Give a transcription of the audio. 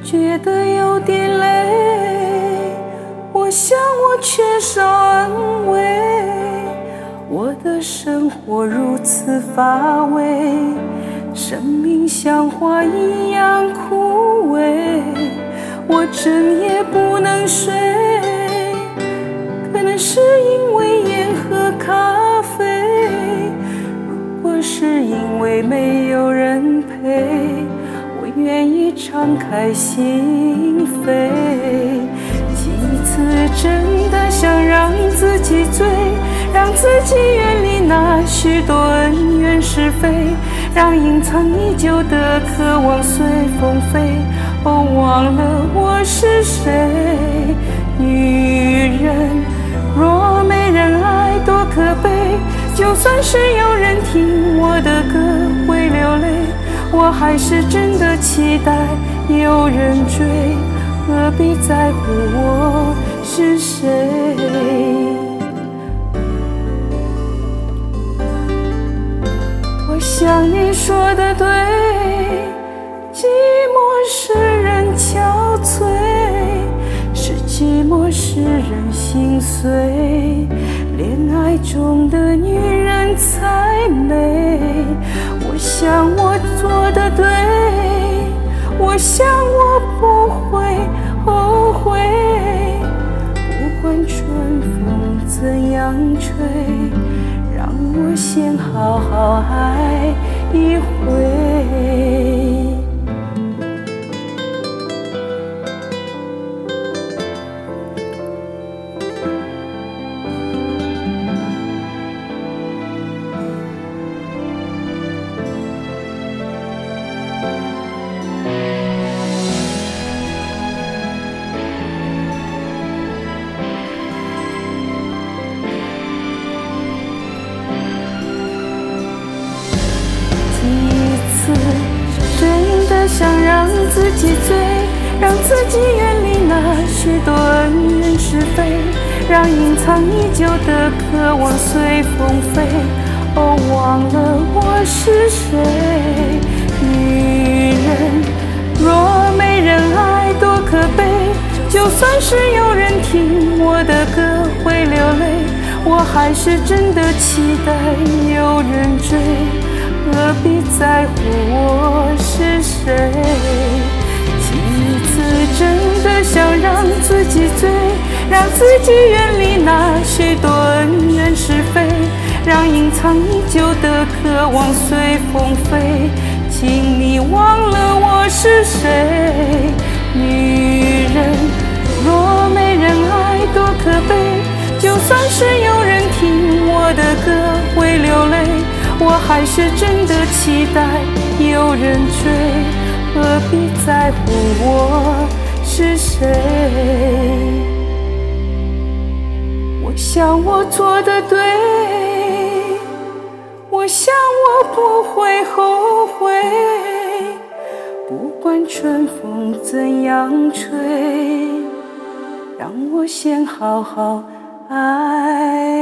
觉得有点累，我想我缺少安慰，我的生活如此乏味，生命像花一样枯萎，我整夜不能睡，可能是因为烟和咖啡，如果是因为没有人陪，我愿意敞开心扉。几次真的想让自己醉，让自己远离那许多恩怨是非，让隐藏已久的渴望随风飞。哦，忘了我是谁。女人若没人爱多可悲，就算是有人听我的歌会流泪，我还是真的期待有人追，何必在乎我是谁。我想你说的对，寂寞使人憔悴，是寂寞使人心碎，恋爱中的女人才美。我想我做得对，我想我不会后悔，不管春风怎样吹，让我先好好爱一回。真的想让自己醉，让自己远离那许多恩怨是非，让隐藏已久的渴望随风飞。哦，忘了我是谁。女人若没人爱多可悲，就算是有人听我的歌会流泪，我还是真的期待有人追，何必在乎我是谁。几次真的想让自己醉，让自己远离那许多恩怨是非，让隐藏已久的渴望随风飞。请你忘了我是谁。女人若没人爱多可悲，就算是有人听我的歌会流泪，我还是真的期待有人追，何必在乎我是谁。我想我做得对，我想我不会后悔，不管春风怎样吹，让我先好好爱